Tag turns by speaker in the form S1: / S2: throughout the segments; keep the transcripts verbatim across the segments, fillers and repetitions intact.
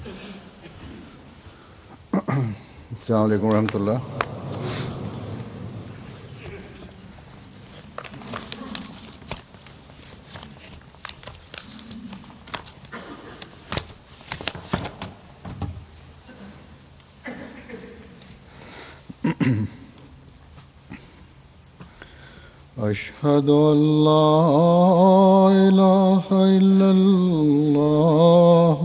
S1: Assalamu alaikum warahmatullah. أشهد أن لا إله إلا الله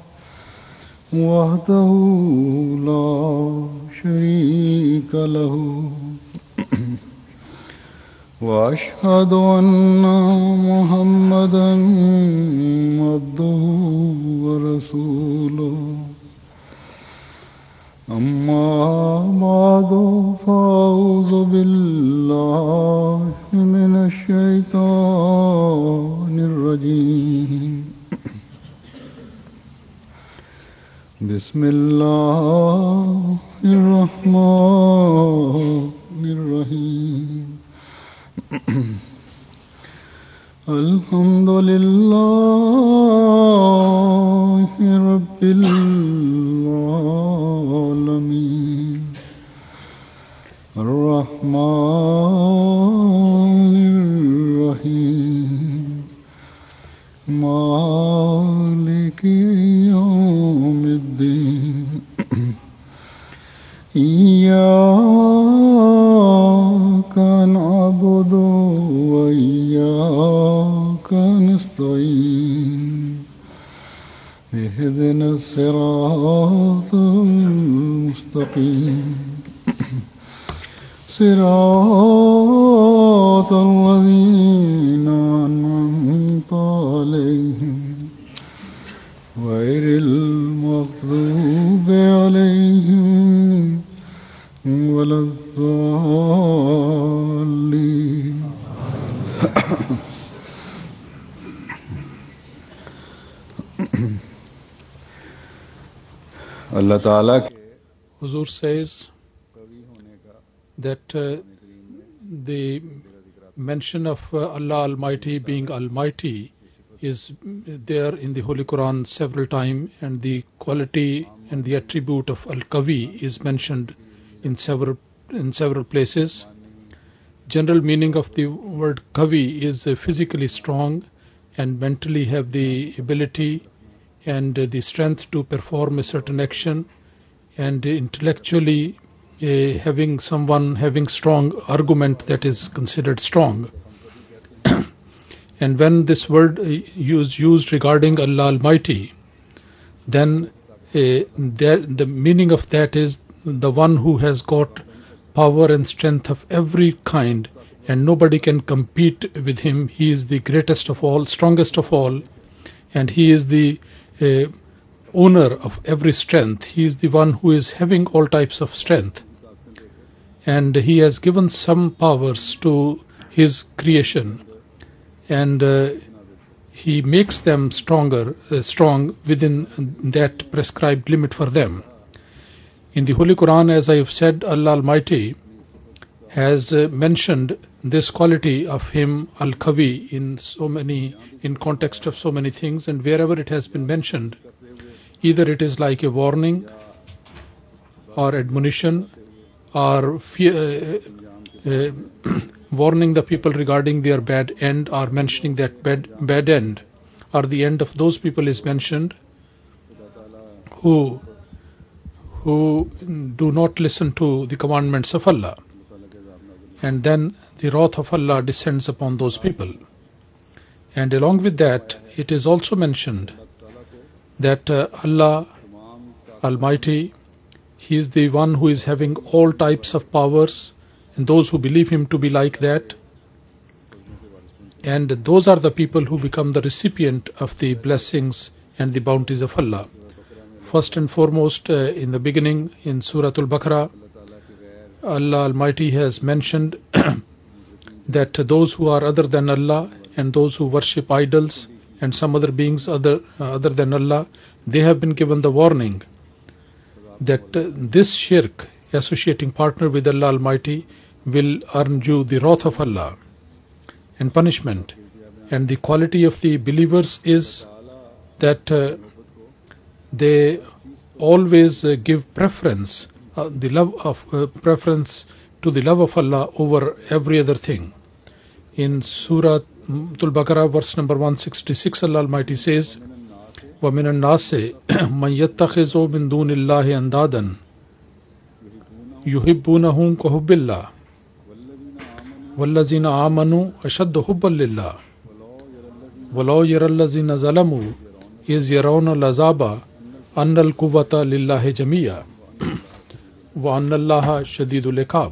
S1: وحده لا شريك له وأشهد أن محمدا عبده ورسوله أما بعد فأعوذ بالله من الشيطان الرجيم بسم الله الرحمن الرحيم الحمد لله رب العالمين الرحمن الرحيم مالك يوم الدين إياك نعبد وإياك نستعين اهدنا الصراط المستقيم صراط الذين أنعمت عليهم غير المغضوب عليهم ولا الضالين. Allah Ta'ala
S2: Huzur says that uh, the mention of uh, Allah Almighty being Almighty is there in the Holy Quran several times, and the quality and the attribute of Al-Qawi is mentioned in several in several places. General meaning of the word Qawi is uh, physically strong and mentally have the ability and uh, the strength to perform a certain action, and intellectually uh, having someone having strong argument that is considered strong. And when this word is used regarding Allah Almighty, then uh, there, the meaning of that is the one who has got power and strength of every kind, and nobody can compete with him. He is the greatest of all, strongest of all, and he is the uh, owner of every strength. He is the one who is having all types of strength, and he has given some powers to his creation, and uh, he makes them stronger, uh, strong within that prescribed limit for them. In the Holy Quran, as I have said, Allah Almighty has uh, mentioned this quality of Him, Al-Qawi, in so many, in context of so many things, and wherever it has been mentioned, either it is like a warning or admonition or fear, uh, uh, warning the people regarding their bad end, or mentioning that bad, bad end, or the end of those people is mentioned who who do not listen to the commandments of Allah, and then the wrath of Allah descends upon those people. And along with that, it is also mentioned that uh, Allah Almighty, He is the one who is having all types of powers, and those who believe Him to be like that, and those are the people who become the recipient of the blessings and the bounties of Allah. First and foremost, uh, in the beginning, in Surah Al-Baqarah, Allah Almighty has mentioned that those who are other than Allah and those who worship idols and some other beings other uh, other than Allah, they have been given the warning that uh, this shirk, associating partner with Allah Almighty, will earn you the wrath of Allah and punishment. And the quality of the believers is that uh, they always uh, give preference, uh, the love of uh, preference to the love of Allah over every other thing. In Surah Al-Baqarah, verse number one sixty-six, Allah Almighty says, وَمِنَ النَّاسِ مَنْ يَتَّخِذُ مِنْ دُونِ اللَّهِ أَنْدَادًا يُحِبُّونَهُمْ كَحُبِّ اللَّهِ وَالَّذِينَ آمَنُوا أَشَدُّ حُبًّا لِلَّهِ وَلَوْ يَرَى الَّذِينَ ظَلَمُوا إِذْ يَرَوْنَ الْعَذَابَ أَنَّ الْقُوَّةَ لِلَّهِ جَمِيعًا وَأَنَّ اللَّهَ شَدِيدُ الْعِقَابِ.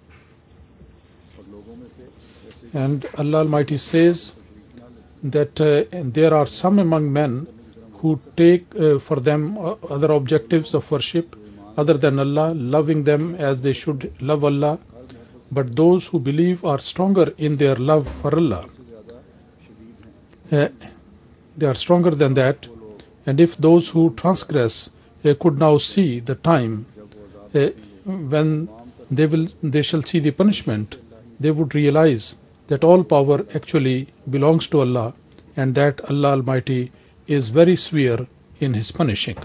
S2: And Allah Almighty says that uh, there are some among men who take uh, for them uh, other objectives of worship other than Allah, loving them as they should love Allah. But those who believe are stronger in their love for Allah. Uh, they are stronger than that. And if those who transgress uh, could now see the time uh, when they will, they shall see the punishment, they would realize that all power actually belongs to Allah, and that Allah Almighty is very severe in His punishing.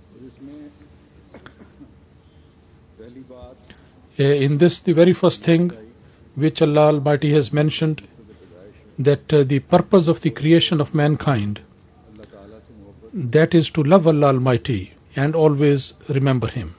S2: Uh, in this, the very first thing which Allah Almighty has mentioned, that uh, the purpose of the creation of mankind, that is to love Allah Almighty and always remember Him.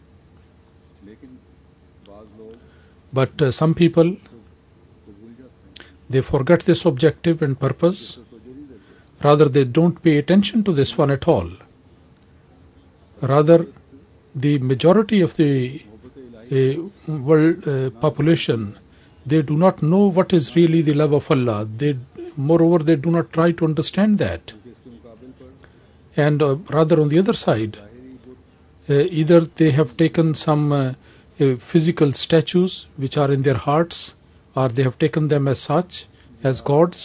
S2: But uh, some people, they forget this objective and purpose. Rather, they don't pay attention to this one at all. Rather, the majority of the uh, world uh, population, they do not know what is really the love of Allah. They, moreover, they do not try to understand that. And uh, rather, on the other side, uh, either they have taken some uh, uh, physical statues which are in their hearts, or they have taken them as such, as gods,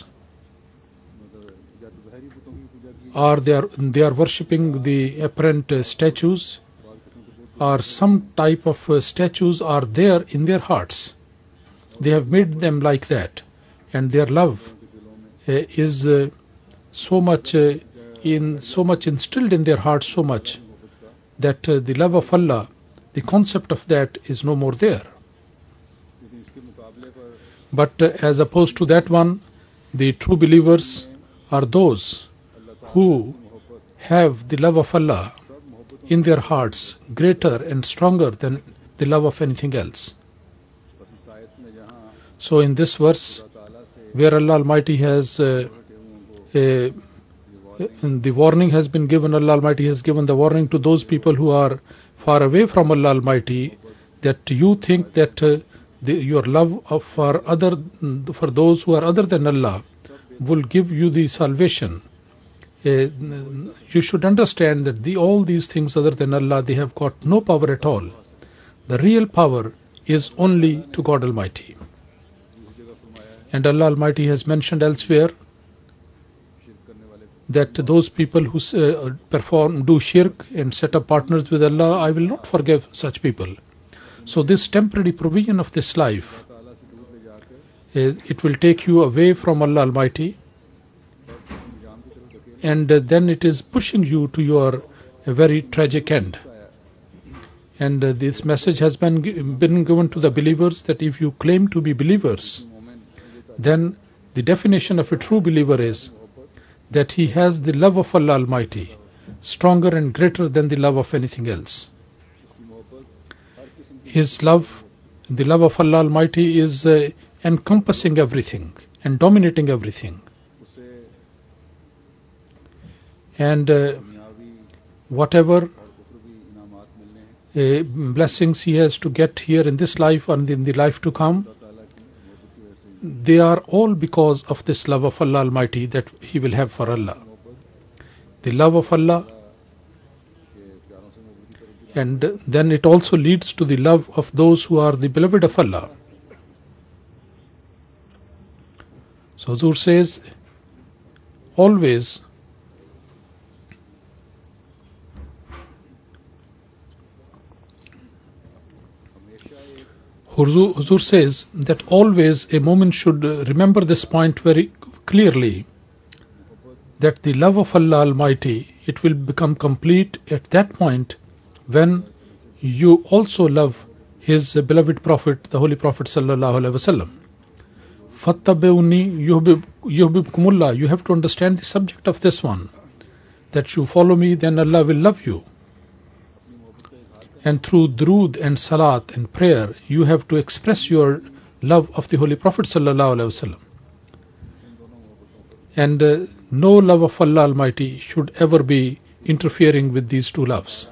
S2: or they are, they are worshipping the apparent uh, statues, or some type of uh, statues are there in their hearts. They have made them like that, and their love uh, is uh, so much uh, in so much instilled in their hearts, so much that uh, the love of Allah, the concept of that is no more there. But uh, as opposed to that one, the true believers are those who have the love of Allah in their hearts greater and stronger than the love of anything else. So in this verse, where Allah Almighty has uh, uh, the warning has been given, Allah Almighty has given the warning to those people who are far away from Allah Almighty, that you think that uh, The, your love of for other for those who are other than Allah will give you the salvation. Uh, you should understand that the, all these things other than Allah, they have got no power at all. The real power is only to God Almighty. And Allah Almighty has mentioned elsewhere that those people who uh, perform do shirk and set up partners with Allah, I will not forgive such people. So this temporary provision of this life, it will take you away from Allah Almighty, and then it is pushing you to your very tragic end. And this message has been, been given to the believers, that if you claim to be believers, then the definition of a true believer is that he has the love of Allah Almighty, stronger and greater than the love of anything else. His love, the love of Allah Almighty, is uh, encompassing everything and dominating everything. And uh, whatever uh, blessings he has to get here in this life and in the life to come, they are all because of this love of Allah Almighty that he will have for Allah. The love of Allah, and then it also leads to the love of those who are the beloved of Allah. So Huzur says, always Huzur says that always a moment should remember this point very clearly, that the love of Allah Almighty, it will become complete at that point when you also love his beloved Prophet, the Holy Prophet sallallahu alaihi wasallam. Fattabi'uni yuhibbukumullah. You have to understand the subject of this one, that you follow me, then Allah will love you. And through durood and salat and prayer, you have to express your love of the Holy Prophet sallallahu alaihi wasallam. And uh, no love of Allah Almighty should ever be interfering with these two loves.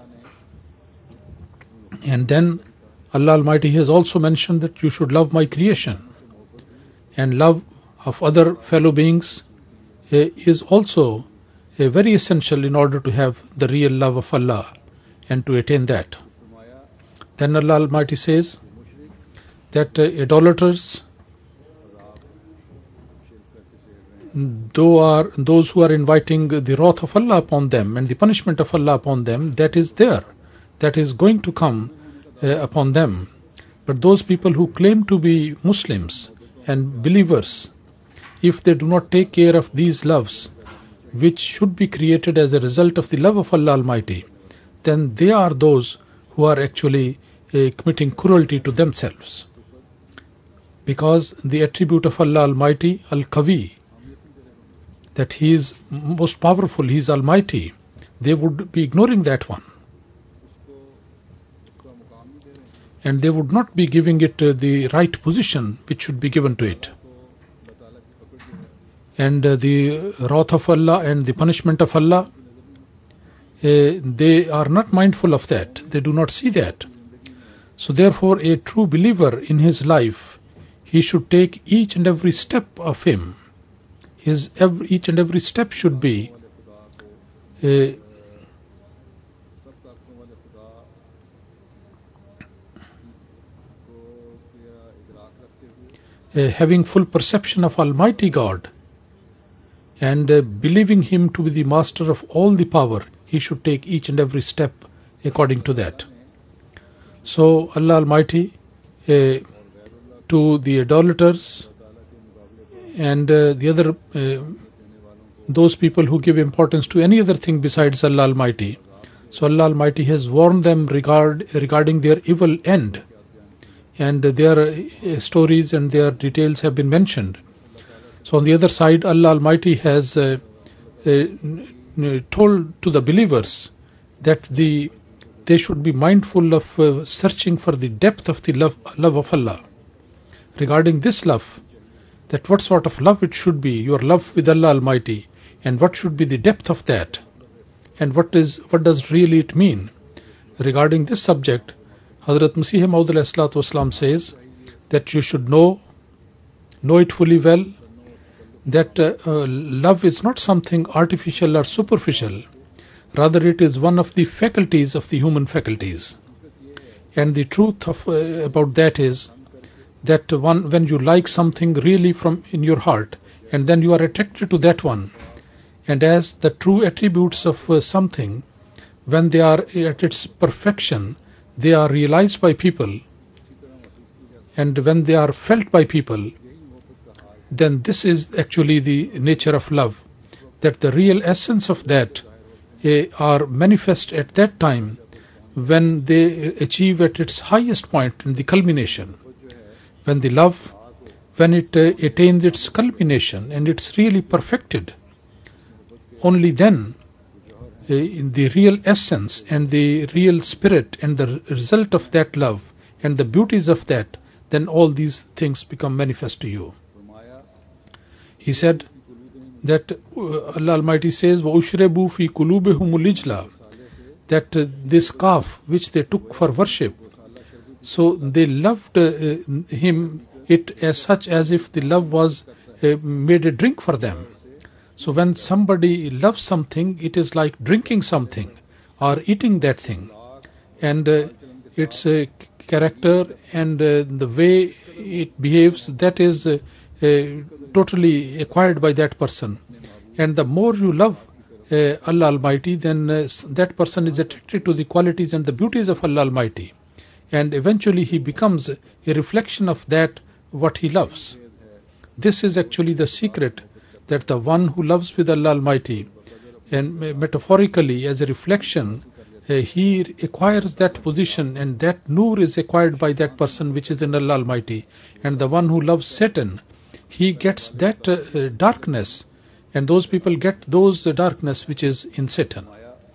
S2: And then Allah Almighty has also mentioned that you should love my creation. And love of other fellow beings uh, is also uh, very essential in order to have the real love of Allah and to attain that. Then Allah Almighty says that uh, idolaters, though are those who are inviting the wrath of Allah upon them and the punishment of Allah upon them, that is there, that is going to come uh, upon them. But those people who claim to be Muslims and believers, if they do not take care of these loves, which should be created as a result of the love of Allah Almighty, then they are those who are actually uh, committing cruelty to themselves. Because the attribute of Allah Almighty, Al-Qawi, that He is most powerful, He is Almighty, they would be ignoring that one. And they would not be giving it uh, the right position which should be given to it. And uh, the wrath of Allah and the punishment of Allah, uh, they are not mindful of that. They do not see that. So therefore, a true believer in his life, he should take each and every step of him. His every, each and every step should be uh, Uh, having full perception of Almighty God and uh, believing Him to be the master of all the power, he should take each and every step according to that. So Allah Almighty, uh, to the idolaters and uh, the other uh, those people who give importance to any other thing besides Allah Almighty, so Allah Almighty has warned them regard, regarding their evil end. And their uh, stories and their details have been mentioned. So on the other side, Allah Almighty has uh, uh, told to the believers that the they should be mindful of uh, searching for the depth of the love, love of Allah. Regarding this love, that what sort of love it should be, your love with Allah Almighty, and what should be the depth of that, and what is what does really it mean. Regarding this subject, Hazrat Masih Maud alayhi salatu says that you should know, know it fully well, that uh, uh, love is not something artificial or superficial. Rather, it is one of the faculties of the human faculties. And the truth of, uh, about that is that one, when you like something really from in your heart, and then you are attracted to that one, and as the true attributes of uh, something, when they are at its perfection, they are realized by people, and when they are felt by people, then this is actually the nature of love, that the real essence of that uh, are manifest at that time when they achieve at its highest point in the culmination. When the love, when it uh, attains its culmination and it's really perfected, only then Uh, in the real essence and the real spirit and the result of that love and the beauties of that, then all these things become manifest to you. He said that uh, Allah Almighty says, وَأُشْرَبُوا فِي قُلُوبِهُمُ الْإِجْلَةِ, that uh, this calf which they took for worship, so they loved uh, him it as such as if the love was uh, made a drink for them. So when somebody loves something, it is like drinking something or eating that thing. And uh, its uh, character and uh, the way it behaves, that is uh, uh, totally acquired by that person. And the more you love uh, Allah Almighty, then uh, that person is attracted to the qualities and the beauties of Allah Almighty. And eventually he becomes a reflection of that what he loves. This is actually the secret, that the one who loves with Allah Almighty and metaphorically as a reflection, uh, he acquires that position, and that nur is acquired by that person which is in Allah Almighty. And the one who loves Satan, he gets that uh, darkness, and those people get those uh, darkness which is in Satan.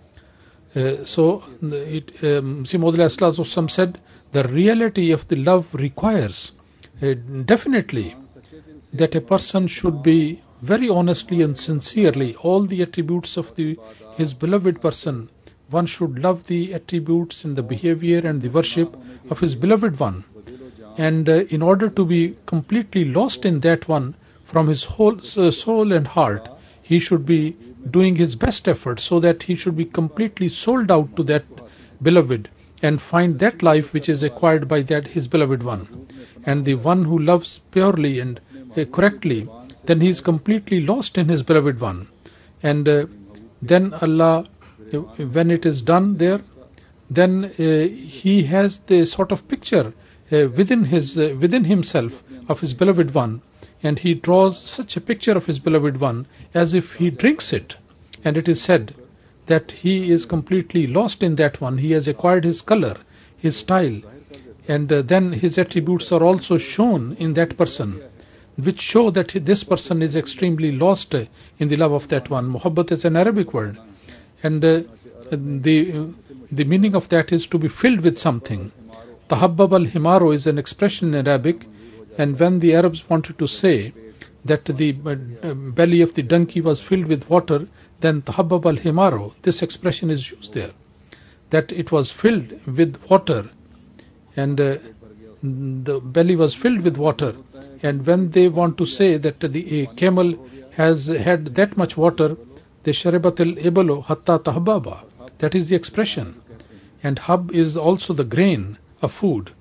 S2: Uh, so, it, um, Maud Islam said, the reality of the love requires uh, definitely that a person should be very honestly and sincerely all the attributes of the his beloved person. One should love the attributes and the behavior and the worship of his beloved one. And uh, in order to be completely lost in that one from his whole uh, soul and heart, he should be doing his best effort so that he should be completely sold out to that beloved and find that life which is acquired by that his beloved one. And the one who loves purely and uh, correctly, then he is completely lost in his beloved one. And uh, then Allah, uh, when it is done there, then uh, he has the sort of picture uh, within his uh, within himself of his beloved one, and he draws such a picture of his beloved one as if he drinks it. And it is said that he is completely lost in that one. He has acquired his color, his style, and uh, then his attributes are also shown in that person, which show that this person is extremely lost uh, in the love of that one. Muhabbat is an Arabic word, and uh, the uh, the meaning of that is to be filled with something. Tahabbab al-himaru is an expression in Arabic, and when the Arabs wanted to say that the uh, belly of the donkey was filled with water, then tahabbab al-himaru, this expression is used there, that it was filled with water, and uh, the belly was filled with water. And when they want to say that the uh, camel has had that much water, the sharibat al-ibalu hatta tahabbaba, that is the expression. And hab is also the grain of food.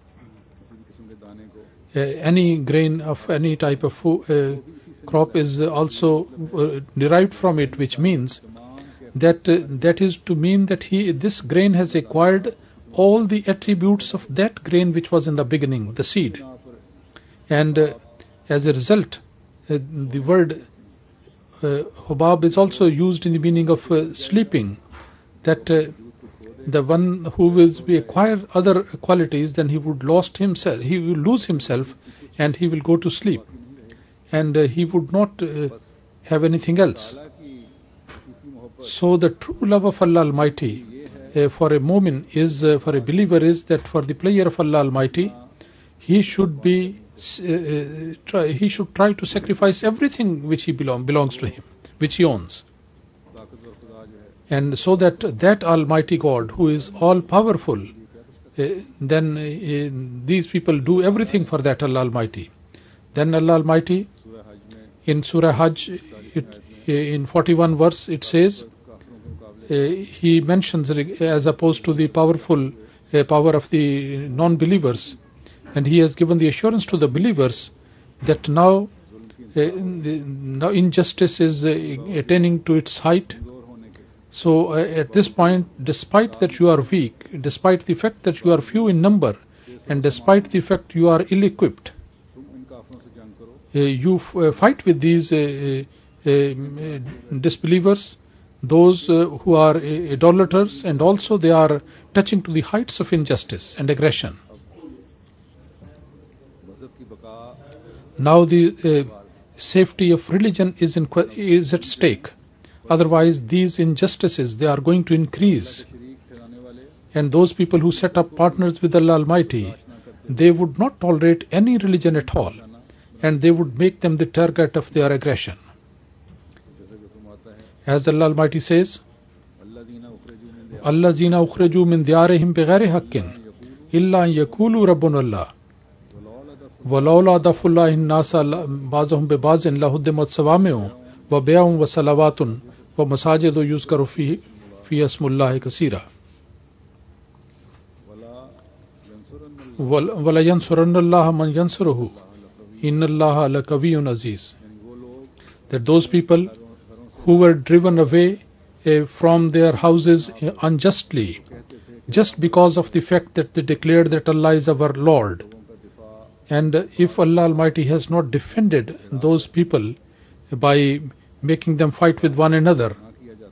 S2: Uh, any grain of any type of food, uh, crop is also uh, derived from it, which means that uh, that is to mean that he this grain has acquired all the attributes of that grain which was in the beginning, the seed. And uh, as a result, uh, the word uh, hubab is also used in the meaning of uh, sleeping, that uh, the one who will be acquire other qualities, then he would lost himself, he will lose himself, and he will go to sleep, and uh, he would not uh, have anything else. So the true love of Allah Almighty uh, for a mu'min is, uh, for a believer, is that for the player of Allah Almighty, he should be uh, try, he should try to sacrifice everything which he belong, belongs to him, which he owns. And so that that Almighty God, who is all powerful, uh, then uh, these people do everything for that Allah Almighty. Then Allah Almighty in Surah Hajj, it, uh, in forty-one verse, it says, uh, he mentions as opposed to the powerful uh, power of the non-believers, and he has given the assurance to the believers that now, uh, now injustice is uh, attaining to its height. So uh, at this point, despite that you are weak, despite the fact that you are few in number, and despite the fact you are ill-equipped, uh, you f- uh, fight with these uh, uh, uh, disbelievers, those uh, who are uh, idolaters, and also they are touching to the heights of injustice and aggression. Now the uh, safety of religion is, in, is at stake. Otherwise, these injustices, they are going to increase. And those people who set up partners with Allah Almighty, they would not tolerate any religion at all, and they would make them the target of their aggression. As Allah Almighty says, "Allazina ukhriju min diyarihim bighayri haqqin illa an yaqulu rabbuna Allah walawla dafullahi an-nasa ba'dhum bi ba'dhin lahuddimat sawami'u wa bay'un wa salawatun wa masajidu yuzkaru fi fi ismullahi kaseera wala yansuranna Allah man yansuruhu inna Allah lakawiyyun aziz." That those people who were driven away uh, from their houses uh, unjustly, just because of the fact that they declared that Allah is our Lord, and uh, if Allah Almighty has not defended those people by making them fight with one another,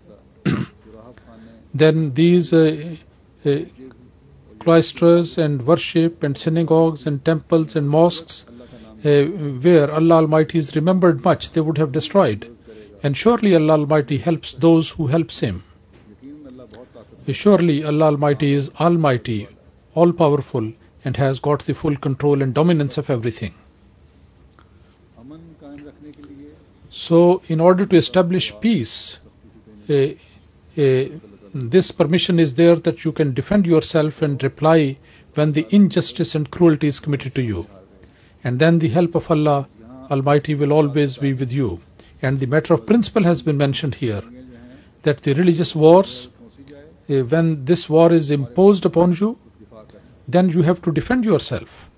S2: then these uh, uh, cloisters and worship and synagogues and temples and mosques uh, where Allah Almighty is remembered much, they would have destroyed. And surely Allah Almighty helps those who helps Him. Surely Allah Almighty is Almighty, all-powerful, and has got the full control and dominance of everything. So, in order to establish peace, uh, uh, this permission is there that you can defend yourself and reply when the injustice and cruelty is committed to you. And then the help of Allah Almighty will always be with you. And the matter of principle has been mentioned here, that the religious wars, uh, when this war is imposed upon you, then you have to defend yourself.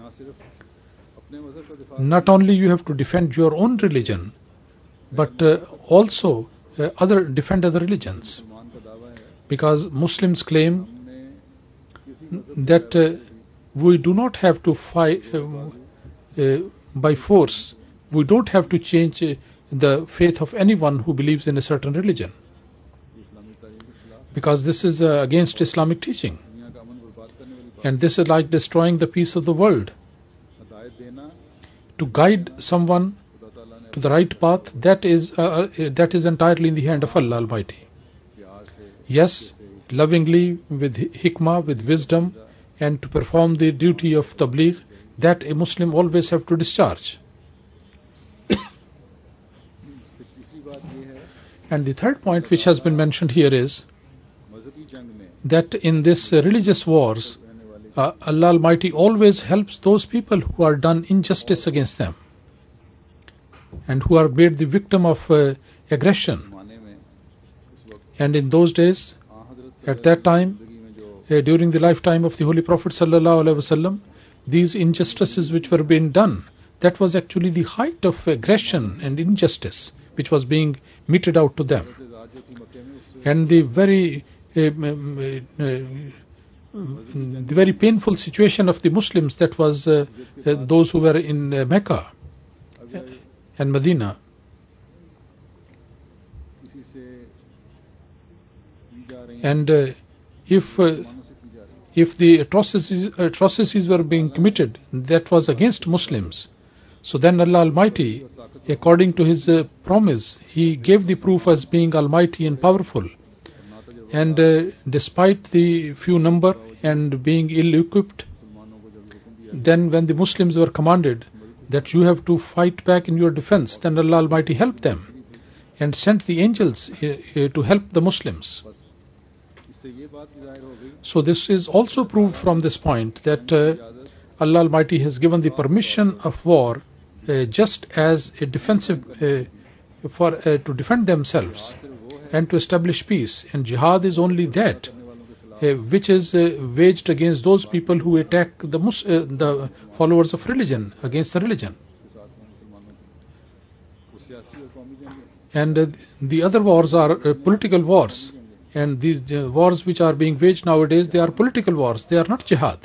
S2: Not only you have to defend your own religion, but uh, also uh, other defend other religions. Because Muslims claim that uh, we do not have to fight uh, uh, by force. We don't have to change uh, the faith of anyone who believes in a certain religion, because this is uh, against Islamic teaching, and this is like destroying the peace of the world. To guide someone to the right path, that is uh, uh, that is entirely in the hand of Allah Almighty. Yes, lovingly, with hikmah, with wisdom, and to perform the duty of tabligh, that a Muslim always have to discharge. And the third point which has been mentioned here is that in this uh, religious wars, uh, Allah Almighty always helps those people who are done injustice against them and who are made the victim of uh, aggression. And in those days, at that time, uh, during the lifetime of the Holy Prophet Sallallahu Alaihi Wasallam, these injustices which were being done, that was actually the height of aggression and injustice which was being meted out to them. And the very uh, uh, uh, the very painful situation of the Muslims, that was uh, uh, those who were in uh, Mecca and Medina. And uh, if uh, if the atrocities, atrocities were being committed that was against Muslims, so then Allah Almighty, according to His uh, promise, He gave the proof as being Almighty and powerful. And uh, despite the few number and being ill-equipped, then when the Muslims were commanded that you have to fight back in your defense, then Allah Almighty helped them and sent the angels uh, uh, to help the Muslims. So this is also proved from this point that uh, Allah Almighty has given the permission of war uh, just as a defensive uh, for uh, to defend themselves and to establish peace. And jihad is only that uh, which is uh, waged against those people who attack the Mus- uh, the followers of religion, against the religion. And uh, the other wars are uh, political wars. And these uh, wars which are being waged nowadays, they are political wars. They are not jihad.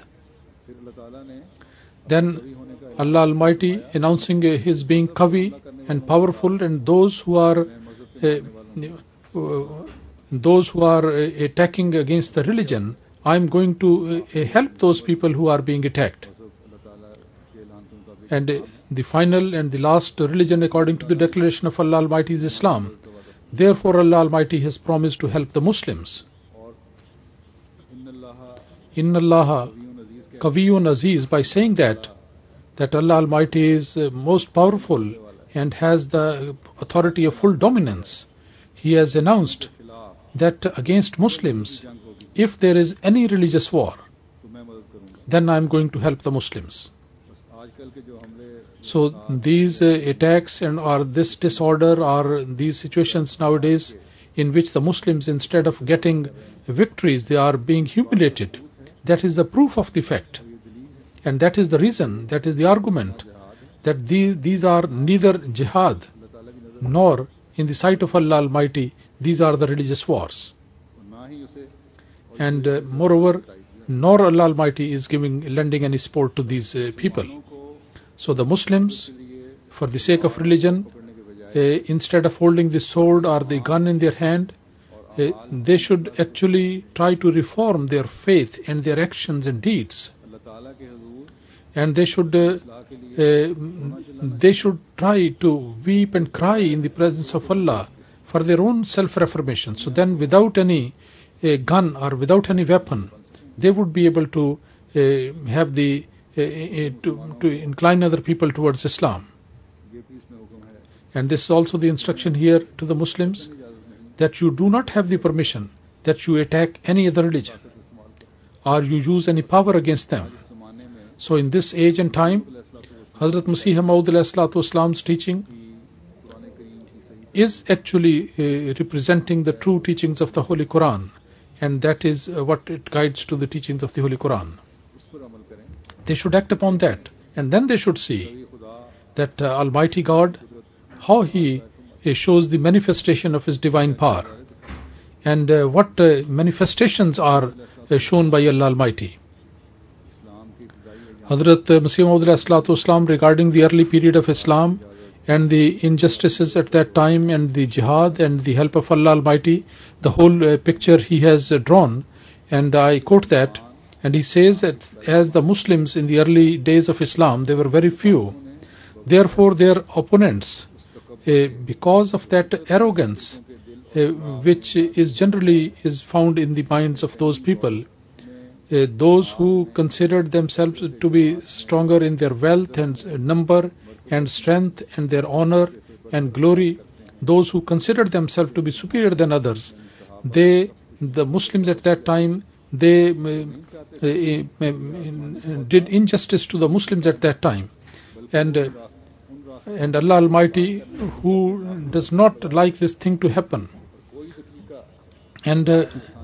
S2: Then Allah Almighty announcing uh, His being Kavi and powerful, and those who are uh, uh, those who are uh, attacking against the religion, I am going to uh, help those people who are being attacked. And uh, the final and the last religion according to the declaration of Allah Almighty is Islam. Therefore Allah Almighty has promised to help the Muslims. Inna Allaha Kaviyun Aziz, by saying that that Allah Almighty is uh, most powerful and has the authority of full dominance, He has announced that against Muslims, if there is any religious war, then I am going to help the Muslims. So these uh, attacks and or this disorder or these situations nowadays in which the Muslims, instead of getting victories, they are being humiliated, that is the proof of the fact. And that is the reason, that is the argument, that these, these are neither jihad nor, in the sight of Allah Almighty, these are the religious wars. And uh, moreover, nor Allah Almighty is giving, lending any support to these uh, people. So the Muslims, for the sake of religion, uh, instead of holding the sword or the gun in their hand, uh, uh, they should actually try to reform their faith and their actions and deeds. And they should uh, uh, they should try to weep and cry in the presence of Allah for their own self-reformation. So then, without any uh, gun or without any weapon, they would be able to uh, have the uh, uh, to, to incline other people towards Islam. And this is also the instruction here to the Muslims, that you do not have the permission that you attack any other religion or you use any power against them. So in this age and time, Hazrat Masih Maud teaching is actually uh, representing the true teachings of the Holy Quran, and that is uh, what it guides to the teachings of the Holy Quran. They should act upon that, and then they should see that uh, Almighty God, how He uh, shows the manifestation of His divine power, and uh, what uh, manifestations are uh, shown by Allah Almighty. Hazrat Masih Maud regarding the early period of Islam and the injustices at that time and the jihad and the help of Allah Almighty, the whole uh, picture he has uh, drawn, and I quote that, and he says that as the Muslims in the early days of Islam, they were very few, therefore their opponents, uh, because of that arrogance uh, which is generally is found in the minds of those people, Uh, those who considered themselves to be stronger in their wealth and number and strength and their honor and glory, those who considered themselves to be superior than others, they, the Muslims at that time, they uh, uh, uh, did injustice to the Muslims at that time. And, uh, and Allah Almighty, who does not like this thing to happen, and uh,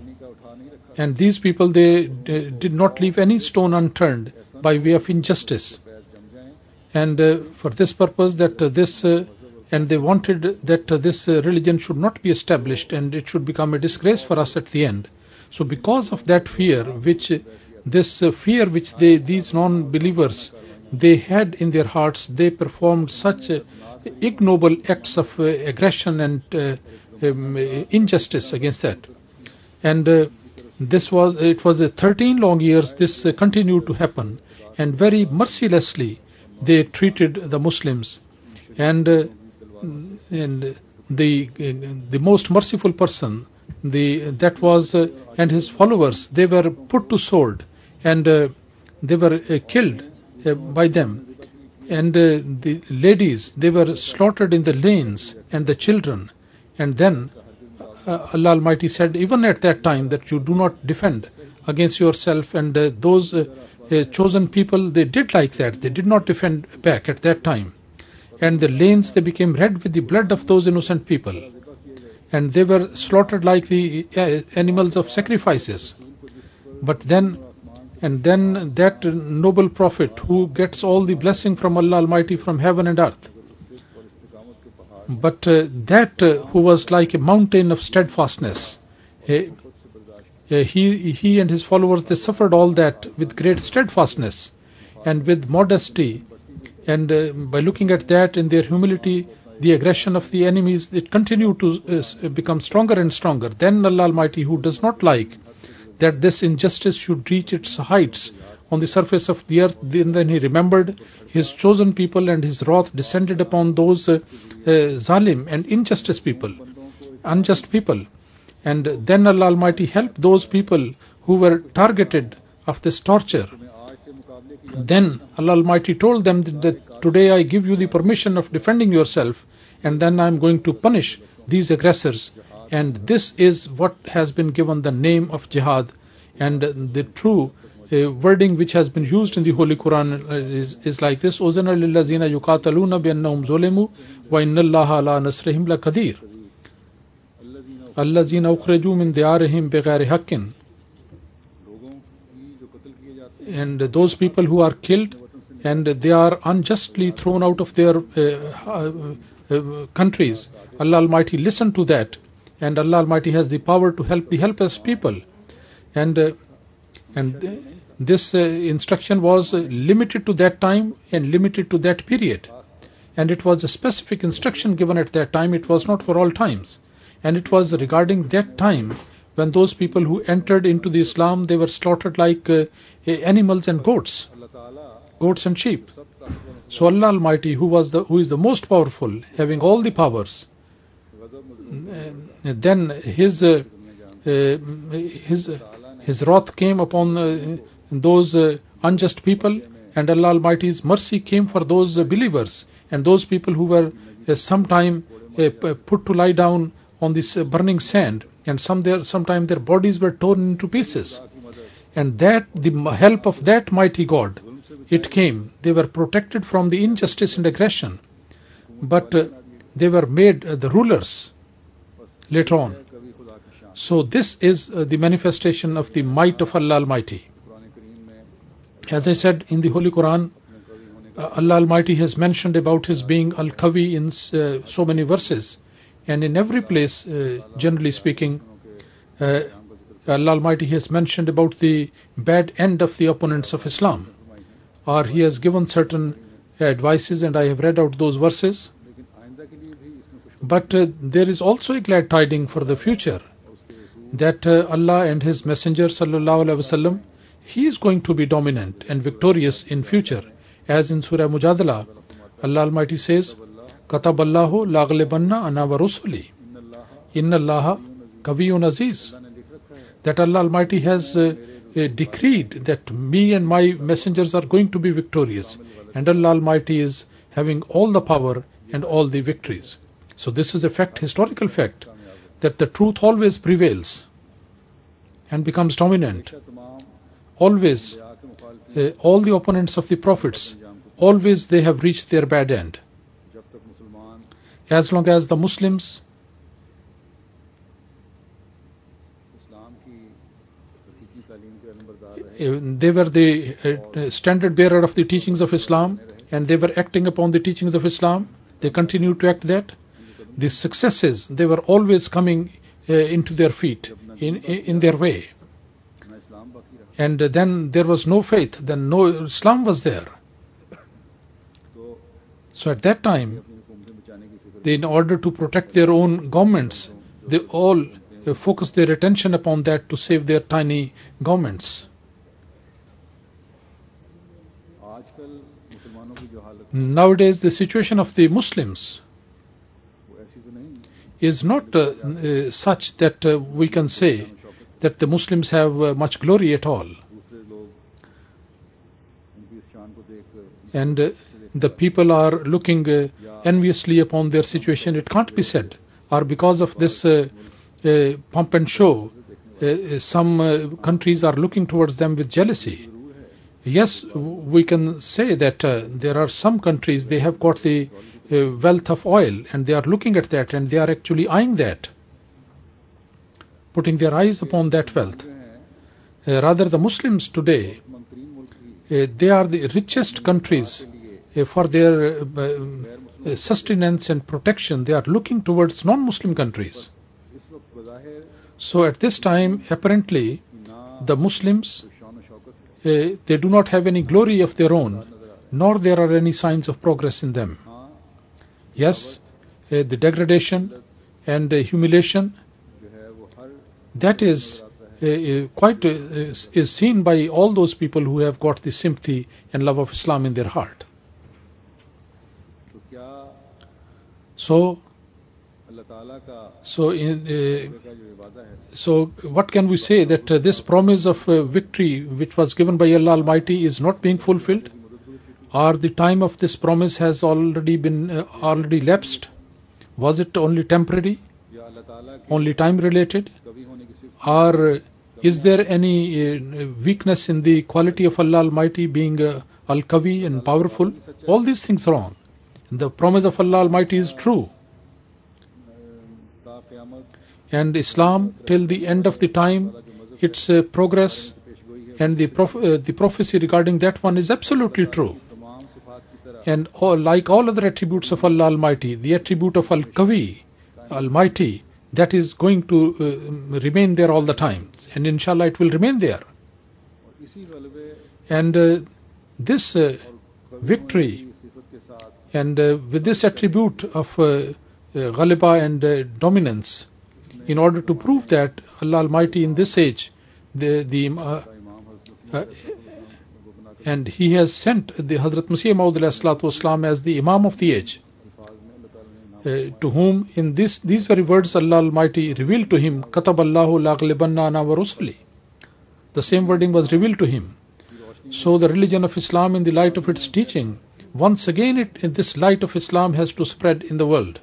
S2: And these people, they uh, did not leave any stone unturned by way of injustice. And uh, for this purpose, that uh, this, uh, and they wanted that uh, this uh, religion should not be established and it should become a disgrace for us at the end. So because of that fear, which uh, this uh, fear which they, these non-believers, they had in their hearts, they performed such uh, ignoble acts of uh, aggression and uh, um, injustice against that. And uh, This was, it was uh, thirteen long years this uh, continued to happen, and very mercilessly they treated the Muslims. And, uh, and the, uh, the most merciful person, the, that was, uh, and his followers, they were put to sword, and uh, they were uh, killed uh, by them. And uh, the ladies, they were slaughtered in the lanes, and the children. And then Uh, Allah Almighty said, even at that time, that you do not defend against yourself, and uh, those uh, uh, chosen people, they did like that. They did not defend back at that time. And the lanes, they became red with the blood of those innocent people. And they were slaughtered like the uh, animals of sacrifices. But then, and then that noble prophet who gets all the blessing from Allah Almighty from heaven and earth, but uh, that uh, who was like a mountain of steadfastness, uh, uh, he he and his followers, they suffered all that with great steadfastness and with modesty, and uh, by looking at that in their humility, the aggression of the enemies, it continued to uh, become stronger and stronger. Then Allah Almighty, who does not like that this injustice should reach its heights on the surface of the earth, then, then he remembered his chosen people, and his wrath descended upon those uh, uh, zalim and injustice people, unjust people. And then Allah Almighty helped those people who were targeted of this torture. Then Allah Almighty told them that, that today I give you the permission of defending yourself, and then I am going to punish these aggressors. And this is what has been given the name of jihad, and the true Uh, wording which has been used in the Holy Quran uh, is, is like this: Uzana lillazina yuqataluna bi annahum zulimu wa inna Allaha ala nasrihim laqadir. Allazina ukhriju min diyarihim bighayri haqqin. And those people who are killed and they are unjustly thrown out of their uh, uh, uh, countries, Allah Almighty listened to that, and Allah Almighty has the power to help the helpless people. And uh, and uh, this uh, instruction was uh, limited to that time and limited to that period, and it was a specific instruction given at that time. It was not for all times, And it was regarding that time when those people who entered into the Islam, they were slaughtered like uh, animals and goats, goats and sheep. So Allah Almighty, who was the who is the most powerful, having all the powers, uh, then his uh, uh, his his wrath came upon uh, those uh, unjust people, and Allah Almighty's mercy came for those uh, believers and those people who were uh, sometime uh, put to lie down on this uh, burning sand, and some their sometime their bodies were torn into pieces. And that the help of that mighty God, it came. They were protected from the injustice and aggression, but uh, they were made uh, the rulers later on. So this is uh, the manifestation of the might of Allah Almighty. As I said, in the Holy Quran, uh, Allah Almighty has mentioned about His being Al-Qawi in uh, so many verses, and in every place, uh, generally speaking, uh, Allah Almighty has mentioned about the bad end of the opponents of Islam, or He has given certain advices, and I have read out those verses. But uh, there is also a glad tiding for the future, that uh, Allah and His Messenger Sallallahu Alaihi Wasallam, He is going to be dominant and victorious in future. As in Surah Mujadala, Allah Almighty says, كَتَبَ اللَّهُ لَأَغْلِبَنَّ أَنَا وَرُسُلِي إِنَّ اللَّهَ قَوِيٌّ عَزِيزٌ. That Allah Almighty has uh, uh, decreed that me and my messengers are going to be victorious, and Allah Almighty is having all the power and all the victories. So this is a fact, historical fact, that the truth always prevails and becomes dominant. Always, uh, all the opponents of the prophets, always they have reached their bad end. As long as the Muslims they were the uh, standard bearer of the teachings of Islam, and they were acting upon the teachings of Islam, they continued to act that. The successes, they were always coming uh, into their feet, in, in their way. And uh, then there was no faith, then no Islam was there. So at that time, they, in order to protect their own governments, they all uh, focused their attention upon that to save their tiny governments. Nowadays, the situation of the Muslims is not uh, uh, such that uh, we can say that the Muslims have uh, much glory at all. And uh, the people are looking uh, enviously upon their situation. It can't be said. Or because of this uh, uh, pomp and show, uh, some uh, countries are looking towards them with jealousy. Yes, we can say that uh, there are some countries, they have got the uh, wealth of oil, and they are looking at that, and they are actually eyeing that, putting their eyes upon that wealth. Uh, rather, the Muslims today, uh, they are the richest countries uh, for their uh, sustenance and protection. They are looking towards non-Muslim countries. So at this time, apparently, the Muslims, Uh, they do not have any glory of their own, nor there are any signs of progress in them. Yes, uh, the degradation and uh, humiliation, that is uh, uh, quite uh, is, is seen by all those people who have got the sympathy and love of Islam in their heart. So, so in uh, So what can we say, that uh, this promise of uh, victory which was given by Allah Almighty is not being fulfilled? Or the time of this promise has already been uh, already lapsed? Was it only temporary? Only time related? Or uh, is there any uh, weakness in the quality of Allah Almighty being uh, Al-Qawi and powerful? All these things are wrong. The promise of Allah Almighty is true. And Islam, till the end of the time, its uh, progress and the prof- uh, the prophecy regarding that one is absolutely true. And all, like all other attributes of Allah Almighty, the attribute of Al-Qawi, Almighty, that is going to uh, remain there all the time. And inshallah it will remain there. And uh, this uh, victory, and uh, with this attribute of uh, uh, Ghaliba and uh, dominance, in order to prove that Allah Almighty in this age, the the uh, uh, and He has sent the Hazrat Masih Maud alayhi salatu wasalam as the Imam of the age, uh, to whom in this these very words Allah Almighty revealed to him, Katab Allahu la ghalibanna ana wa rusuli. The same wording was revealed to him. So the religion of Islam, in the light of its teaching, once again it, in this light of Islam has to spread in the world.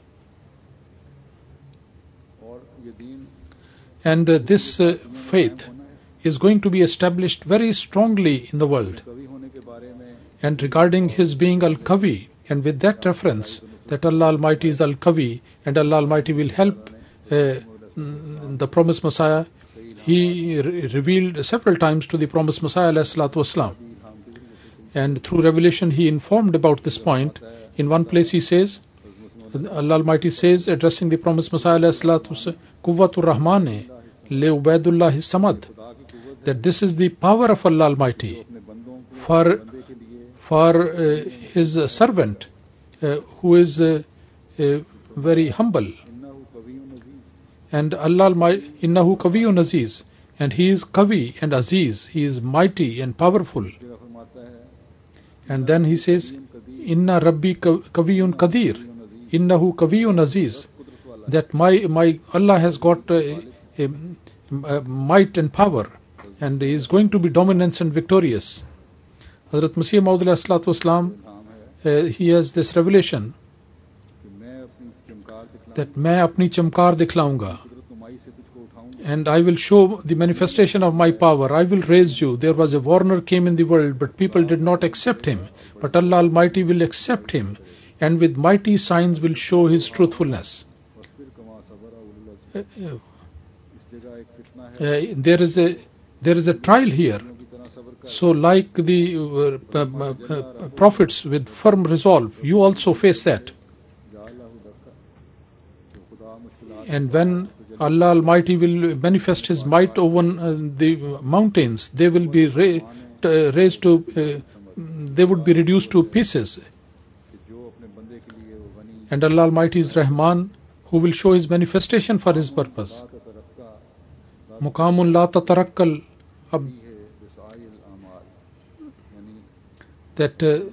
S2: And uh, this uh, faith is going to be established very strongly in the world. And regarding his being Al-Kavi, and with that reference that Allah Almighty is Al-Kavi and Allah Almighty will help uh, the promised Messiah, He re- revealed several times to the promised Messiah alayhi salatu wasalam. And through revelation He informed about this point. In one place He says, Allah Almighty says, addressing the promised Messiah alayhi salatu wasalam, Quwwatur Rahmane le Ubaidullah Samad, that this is the power of Allah Almighty for for uh, His uh, servant uh, who is uh, uh, very humble. And Allah Almighty, Innahu Kaviyun Aziz, and He is Kavi and Aziz, He is mighty and powerful. And then He says, Inna Rabbi Kaviyun Qadir, Innahu Kaviyun Aziz, that my my Allah has got a, a, a might and power, and He is going to be dominant and victorious. Hazrat Masih Maud alayhi salatu wasalam, uh, he has this revelation that मैं अपनी चमकार दिखलाऊंगा, and I will show the manifestation of my power. I will raise you. There was a warner came in the world, but people did not accept him. But Allah Almighty will accept him, and with mighty signs will show His truthfulness. Uh, uh, uh, there is a there is a trial here. So like the uh, uh, uh, prophets with firm resolve, you also face that. And when Allah Almighty will manifest His might over uh, the mountains, they will be ra- uh, raised to, uh, they would be reduced to pieces. And Allah Almighty is Rahman, who will show His manifestation for His purpose. Muqamun la tatarakkal, that uh,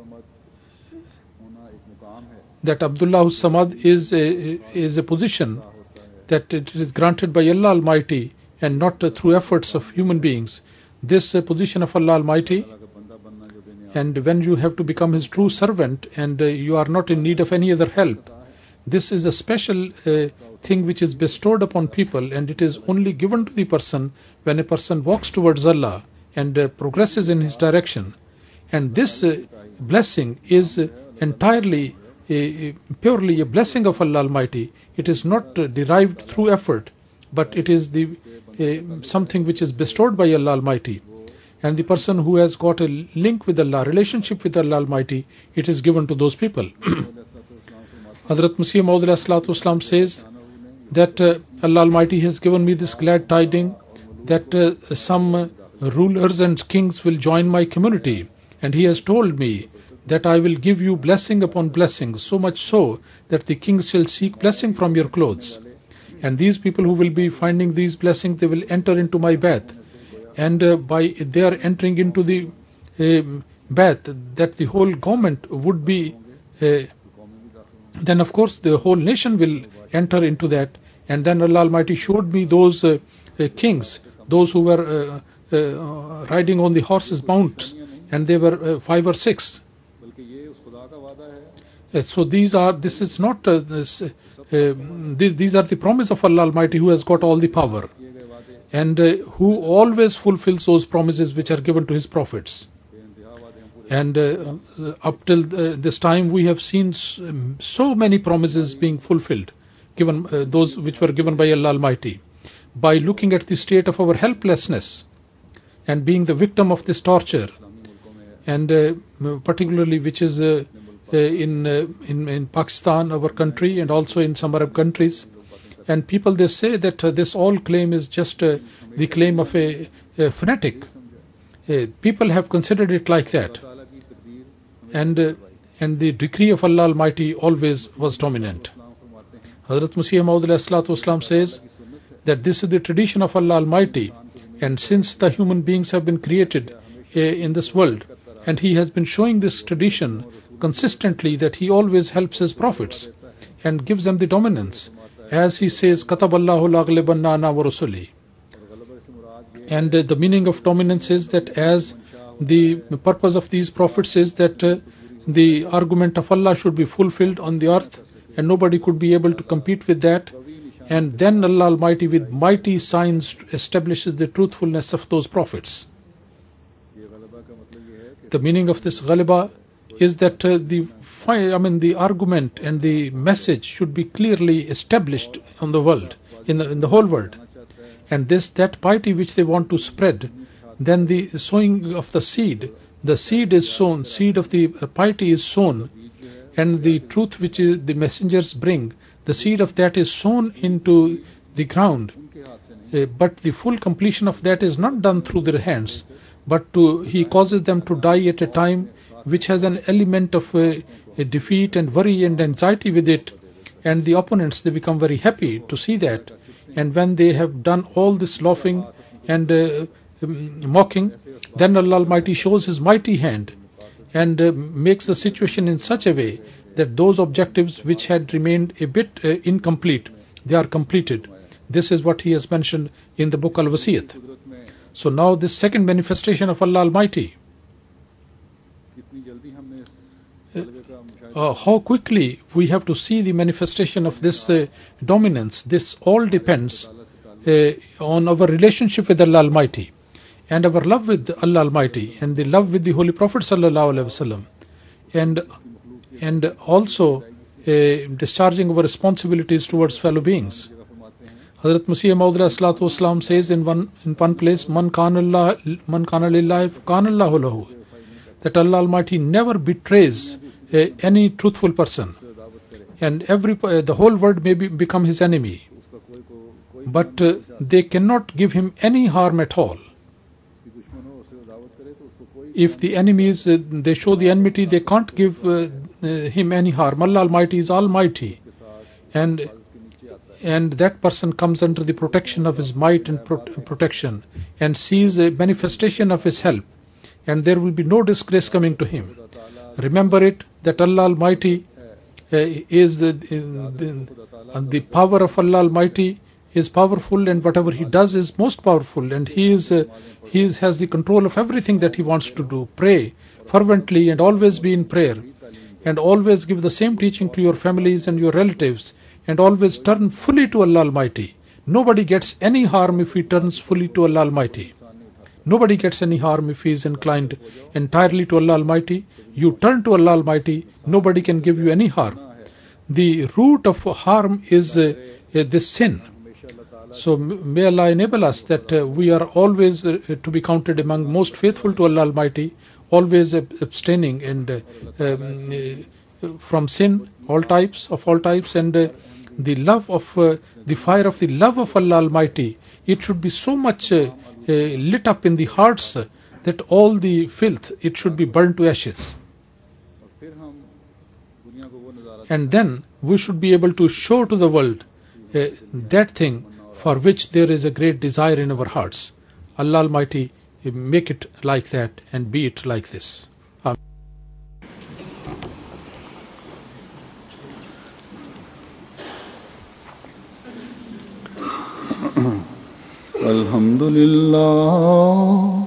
S2: that Abdullah Samad is a, is a position that it is granted by Allah Almighty and not uh, through efforts of human beings. This uh, position of Allah Almighty, and when you have to become His true servant and uh, you are not in need of any other help, this is a special uh, thing which is bestowed upon people, and it is only given to the person when a person walks towards Allah and uh, progresses in his direction. And this uh, blessing is uh, entirely A, a, purely a blessing of Allah Almighty. It is not uh, derived through effort, but it is the uh, something which is bestowed by Allah Almighty. And the person who has got a link with Allah, relationship with Allah Almighty, it is given to those people. Hazrat Masih Maud alayhi salatu wasalam says that uh, Allah Almighty has given me this glad tiding that uh, some uh, rulers and kings will join my community, and He has told me that I will give you blessing upon blessing, so much so that the kings shall seek blessing from your clothes. And these people who will be finding these blessings, they will enter into my bath. And uh, by their entering into the uh, bath, that the whole government would be, uh, then of course the whole nation will enter into that. And then Allah Almighty showed me those uh, uh, kings, those who were uh, uh, riding on the horses' mounts, and they were uh, five or six. Uh, so these are, this is not, uh, this, uh, these, these are the promise of Allah Almighty, who has got all the power, and uh, who always fulfills those promises which are given to His prophets. And uh, up till uh, this time we have seen so many promises being fulfilled, given uh, those which were given by Allah Almighty. By looking at the state of our helplessness and being the victim of this torture, and uh, particularly which is uh, uh, in, uh, in in Pakistan, our country, and also in some Arab countries. And people, they say that uh, this all claim is just uh, the claim of a, a fanatic. Uh, people have considered it like that. And uh, and the decree of Allah Almighty always was dominant. Hazrat Masih Maud alayhi salatu wasalam says that this is the tradition of Allah Almighty, and since the human beings have been created uh, in this world, and he has been showing this tradition consistently, that he always helps his prophets and gives them the dominance, as he says, Kataballahu la'aghlibanna ana wa rusuli. And uh, the meaning of dominance is that as the purpose of these prophets is that uh, the argument of Allah should be fulfilled on the earth, and nobody could be able to compete with that. And then Allah Almighty with mighty signs establishes the truthfulness of those prophets. The meaning of this ghaliba is that uh, the I mean the argument and the message should be clearly established on the world, in the in the whole world. And this that piety which they want to spread, then the sowing of the seed, the seed is sown, seed of the piety is sown, and the truth which is the messengers bring, the seed of that is sown into the ground. Uh, but the full completion of that is not done through their hands, but to, he causes them to die at a time which has an element of uh, a defeat and worry and anxiety with it. And the opponents, they become very happy to see that. And when they have done all this laughing and uh, um, mocking, then Allah Almighty shows His mighty hand and uh, makes the situation in such a way that those objectives which had remained a bit uh, incomplete, they are completed. This is what He has mentioned in the book Al-Wasiyat. So now this second manifestation of Allah Almighty, uh, how quickly we have to see the manifestation of this uh, dominance. This all depends uh, on our relationship with Allah Almighty, and our love with Allah Almighty, and the love with the Holy Prophet Sallallahu Alaihi Wasallam, and and also uh, discharging our responsibilities towards fellow beings. Hazrat Masih Maud Salatu Wasalam says in one in one place, Man kana Allah, man kana lillahi, kana Allahu lahu, that Allah Almighty never betrays uh, any truthful person, and every uh, the whole world may be, become his enemy, but uh, they cannot give him any harm at all. If the enemies, uh, they show the enmity, they can't give uh, uh, him any harm. Allah Almighty is almighty, and and that person comes under the protection of His might and pro- protection, and sees a manifestation of His help, and there will be no disgrace coming to him. Remember it, that Allah Almighty uh, is the, the, the power of Allah Almighty is powerful, and whatever He does is most powerful, and He is uh, He is, has the control of everything that He wants to do. Pray fervently and always be in prayer, and always give the same teaching to your families and your relatives, and always turn fully to Allah Almighty. Nobody gets any harm if he turns fully to Allah Almighty. Nobody gets any harm if he is inclined entirely to Allah Almighty. You turn to Allah Almighty, nobody can give you any harm. The root of harm is uh, uh, this sin. So may Allah enable us that uh, we are always uh, to be counted among most faithful to Allah Almighty, always abstaining and uh, um, uh, from sin, all types of all types, and uh, the love of uh, the fire of the love of Allah Almighty. It should be so much uh, uh, lit up in the hearts uh, that all the filth, it should be burned to ashes. And then we should be able to show to the world uh, that thing for which there is a great desire in our hearts. Allah Almighty uh, make it like that and be it like this. Amen.
S1: Alhamdulillah,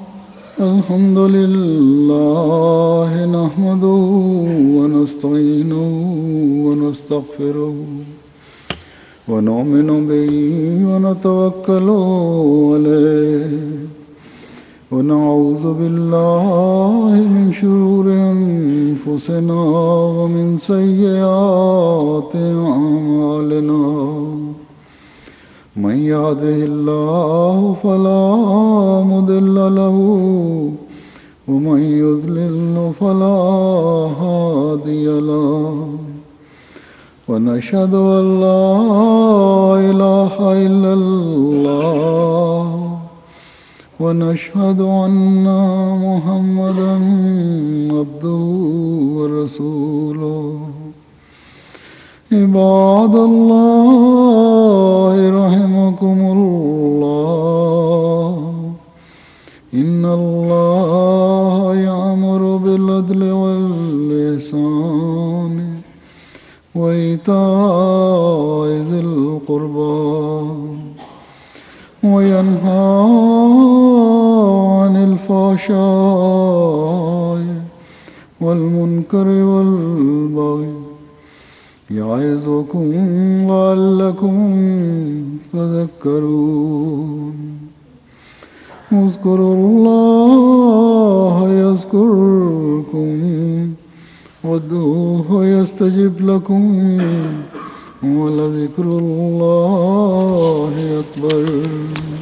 S1: Alhamdulillah, nahmaduhu wa nasta'inuhu wa nastaghfiruhu wa nu'minu bihi wa natawakkalu alayhi wa na'udhu billahi min shururi anfusina wa min sayyiati a'malina. من يهده الله فلا مضل له ومن يضلل فلا هادي له ونشهد أن لا إله إلا الله ونشهد أن محمدا عبده ورسوله عباد الله رحمه رحمكم الله إن الله يأمر بالعدل والإحسان وإيتاء ذي القربى وينهى عن الفحشاء والمنكر والبغي يعظكم لعلكم تذكرون اذكروا الله يذكركم وادعوه يستجب لكم ولذكر الله أكبر.